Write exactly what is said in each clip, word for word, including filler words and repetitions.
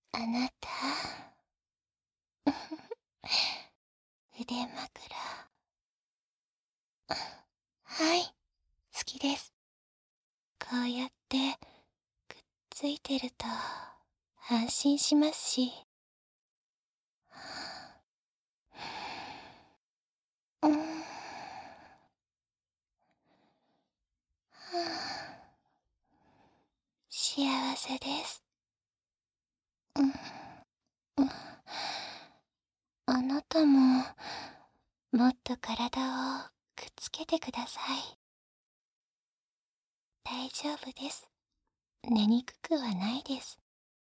あなた、腕枕。はい、好きです。こうやってくっついてると安心しますし。うん、はあ、幸せです。うん、うん、あなたももっと体をくっつけてください。大丈夫です。寝にくくはないです。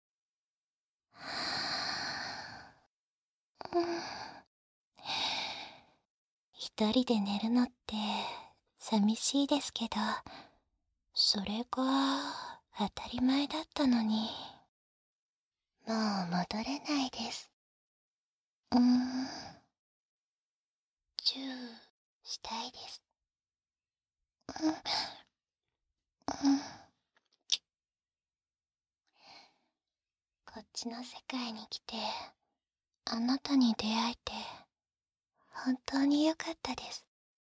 うん、一人で寝るのって寂しいですけど、それが当たり前だったのに。もう戻れないです。うーん、チューしたいです。うん、うん。こっちの世界に来て、あなたに出会えて、本当に良かったです。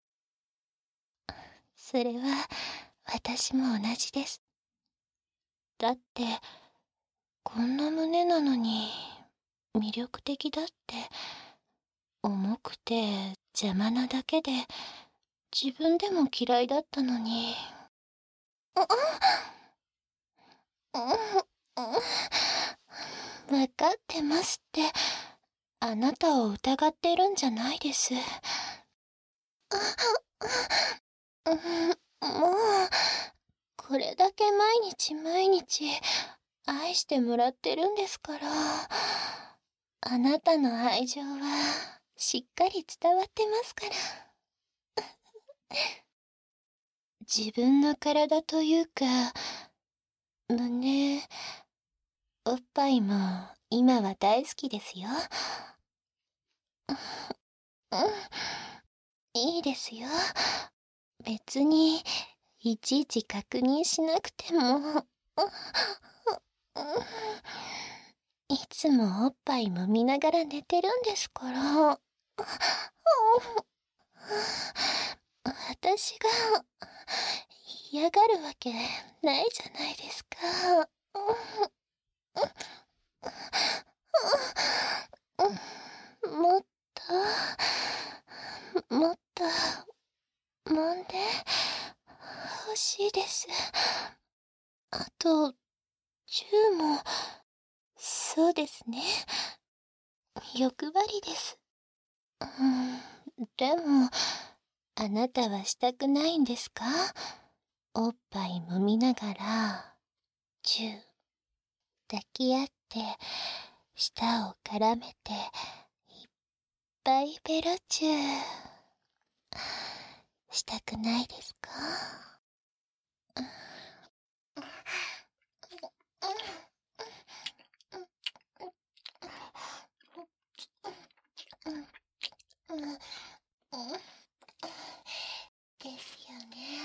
それは、私も同じです。だって、こんな胸なのに、魅力的だって、重くて邪魔なだけで、自分でも嫌いだったのに。うん、うん、わかってますって。あなたを疑ってるんじゃないです。うん、もう、これだけ毎日毎日愛してもらってるんですから。あなたの愛情はしっかり伝わってますから。自分の体というか、胸、おっぱいも今は大好きですよ。うん、いいですよ。別にいちいち確認しなくても。いつもおっぱい揉みながら寝てるんですから。私が嫌がるわけないじゃないですか。もっと、もっと、揉んで欲しいです。あと、チューも、そうですね。欲張りです。うん、でも、あなたはしたくないんですか？おっぱい揉みながら、チュー、抱き合って、舌を絡めて、いっぱいベロチュー、したくないですか？ですよね。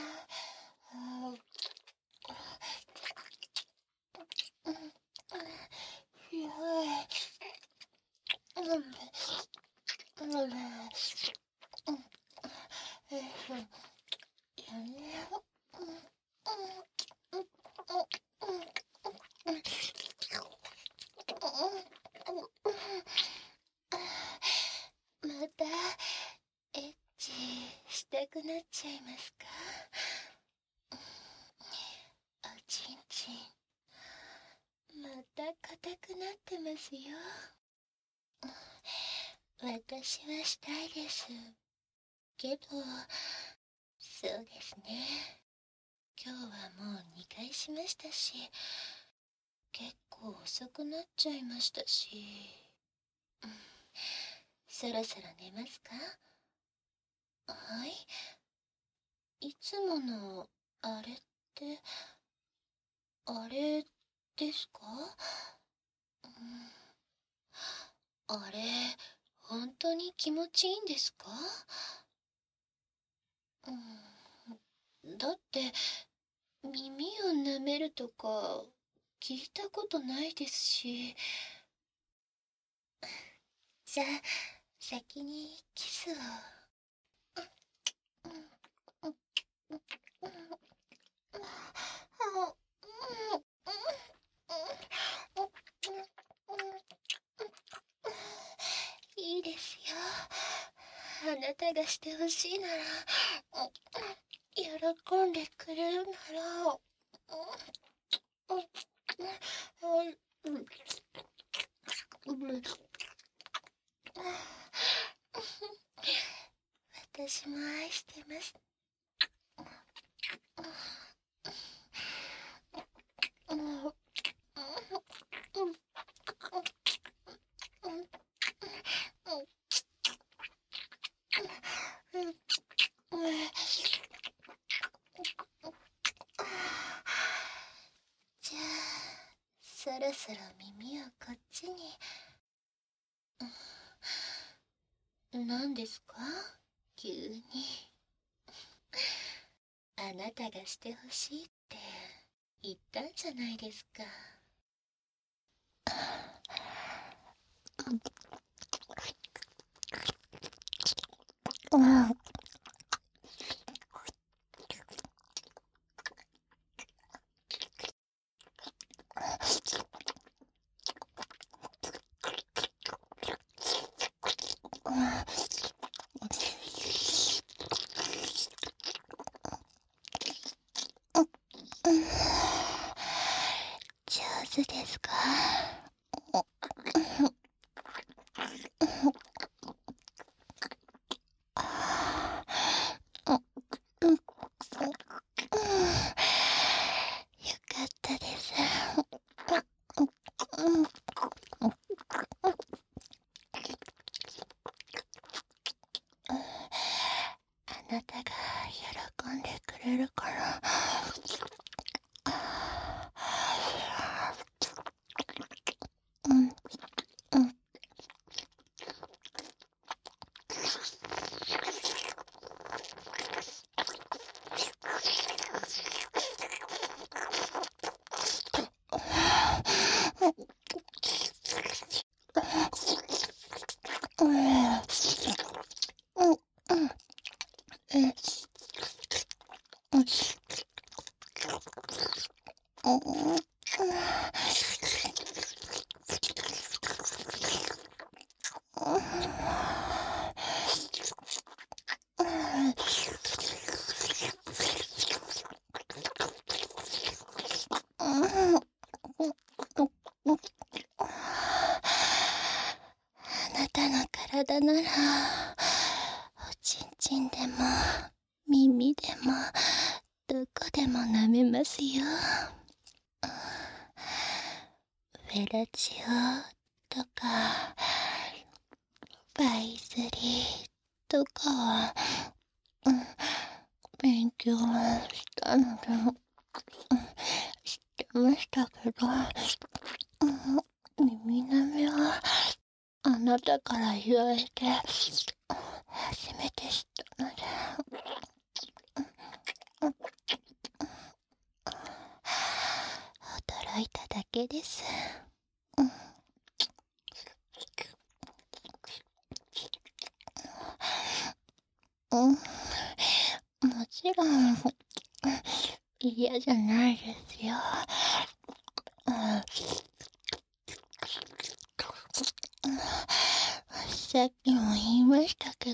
またエッチしたくなっちゃいますか？おちんちんまた硬くなってますよ。私はしたいですけど、そうですね、今日はもうにかいしましたし、結構遅くなっちゃいましたし、うん、そろそろ寝ますか？はい、いつものあれって、あれですか？うん、あれ、本当に気持ちいいんですか？うん、だって、耳を舐めるとか聞いたことないですし。 じゃあ先にキスを。いいですよ。あなたがしてほしいなら、喜んでくれるなら、私も愛してます。じゃあそろそろ耳をこっちに。何ですか急に。あなたがしてほしいって言ったんじゃないですか。上手ですか？よかったです。あなたが喜んでくれるから。うんうんあなたの体ならおちんちんでも耳でもどこでも舐めますよ。フェラチオとかバイズリとかは、うん、勉強したので、うん、知ってましたけど、うん、耳舐めはあなたから言われて初めて知ったので、驚いただけです。うん、もちろん嫌じゃないですよ。さっきも言いましたけど、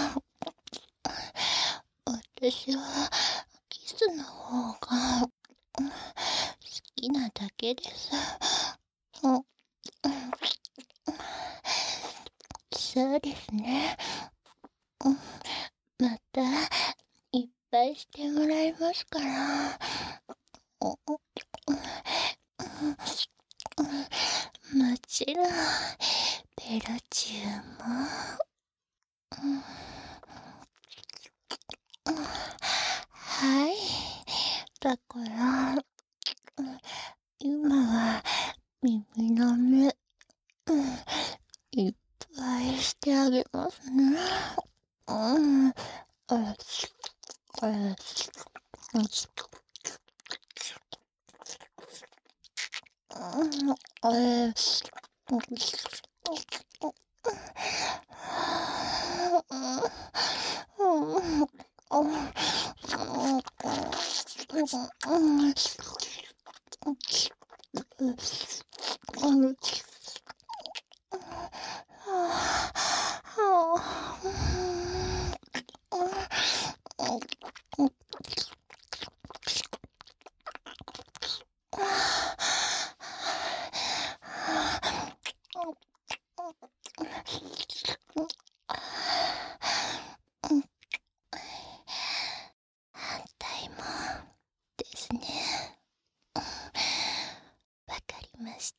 私はキスの方が好きなだけです。そうですね。またいっぱいしてもらいますから。もちろんペロチューも。はい、だから今は耳の目いっぱいしてあげますね。うん、ああ反対もですね。わかりました。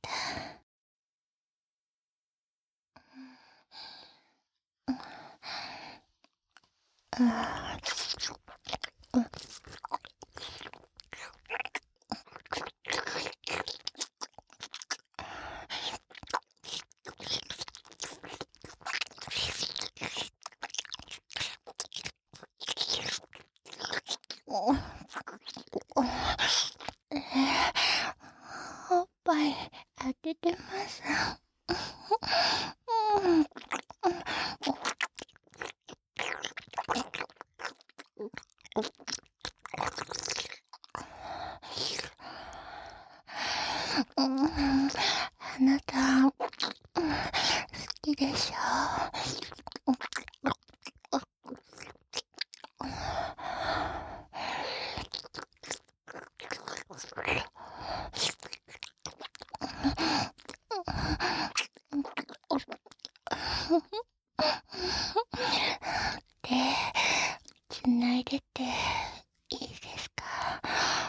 おっぱい当ててます。あなた、好きでしょ？手、つないでていいですか？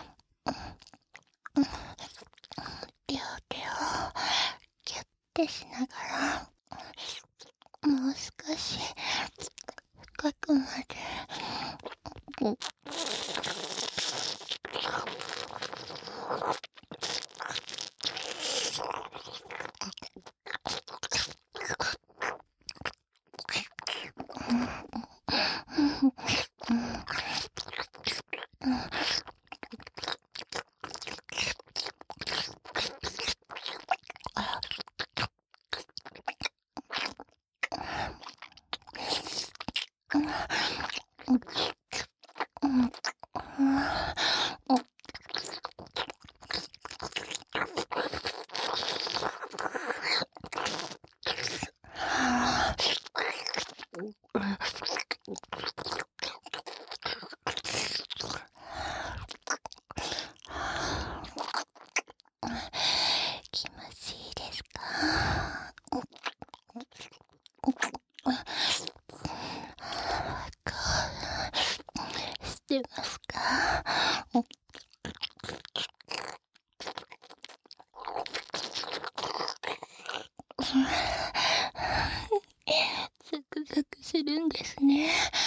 両手をギュッてしながら、もう少し深くまで。気持ちいいですか？してますか？ゾクゾクするんですね。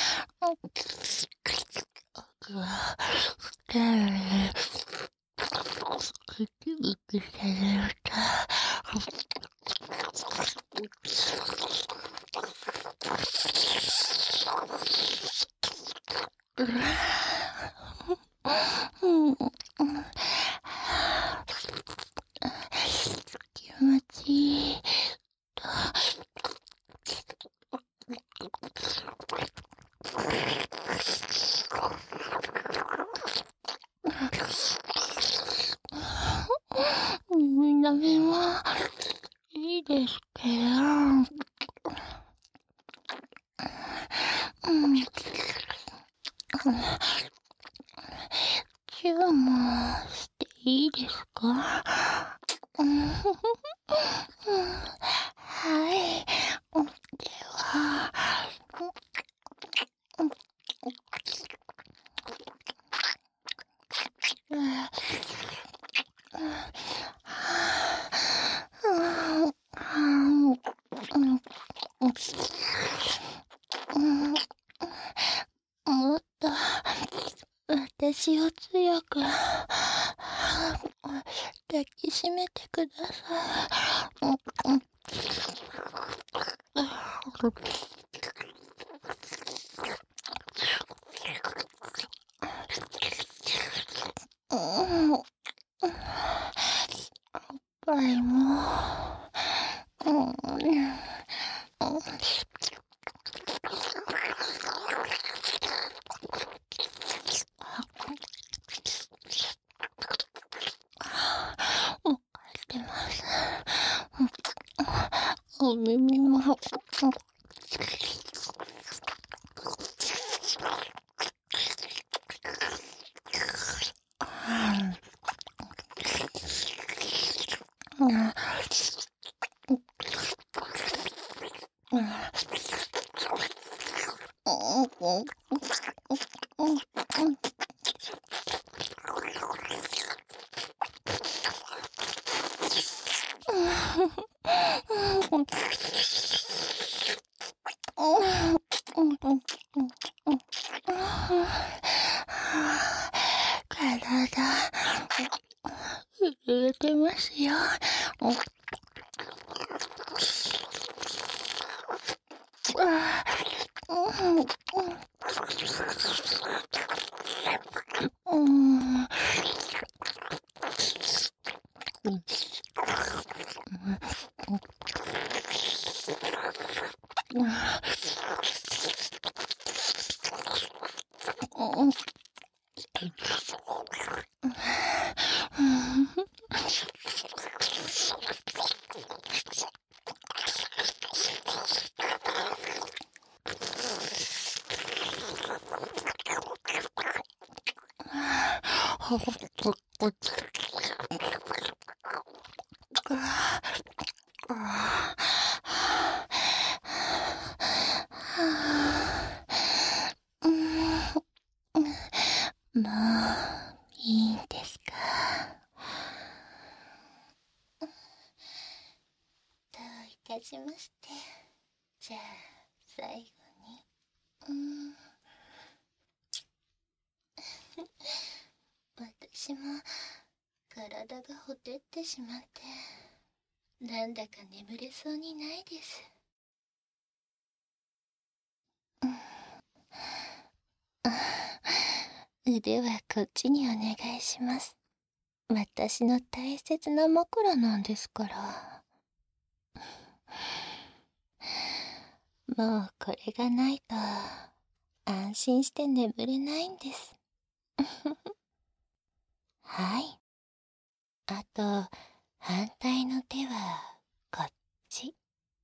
僕は深いグクグクされると気持ちいいと見た目もいいですけど、うん、チューもしていいですか？はい。では、もっと私を強く抱きしめてください。おっぱいも、 お耳も。体震えてますよ。もういいんですか？どういたしまして。じゃあ最後に、うん、私も体がほてってしまってなんだか眠れそうにないです。腕はこっちにお願いします。私の大切な枕なんですから。もうこれがないと安心して眠れないんです。はい。あと反対の手はこっち。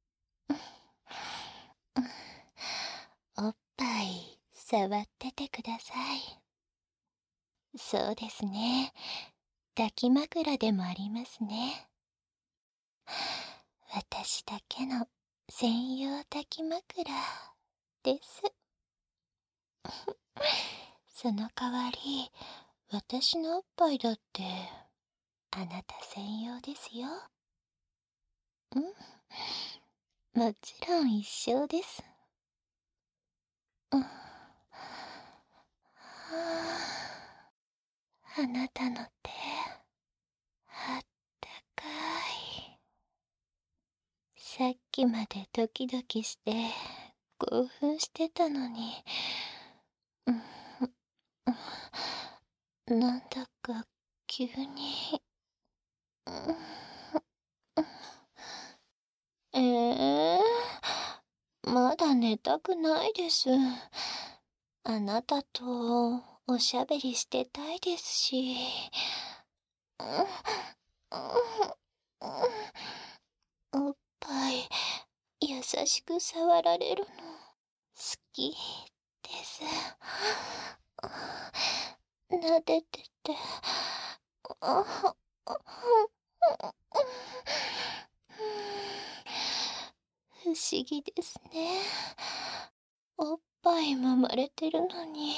おっぱい触っててください。そうですね。抱き枕でもありますね。私だけの専用抱き枕です。その代わり、私のおっぱいだってあなた専用ですよ。うん、もちろん一緒です。うん、はあ、あなたの手あったかい。さっきまでドキドキして興奮してたのに、うん、なんだか急に、うん、えー、まだ寝たくないです。あなたとおしゃべりしてたいですし。おっぱい優しく触られるの好きです。撫でてて不思議ですね。おっぱい揉まれてるのに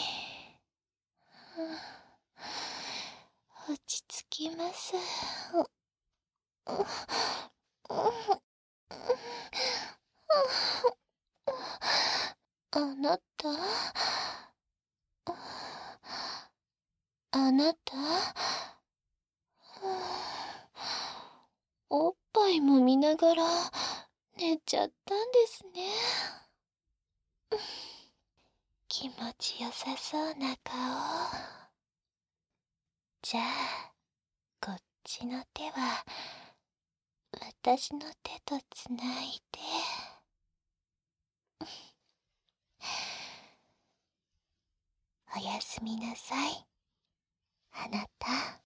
落ち着きます。あなたあなたおっぱいも見ながら寝ちゃったんですね。気持ちよさそうな顔。じゃあこっちの手は私の手とつないで。おやすみなさい、あなた。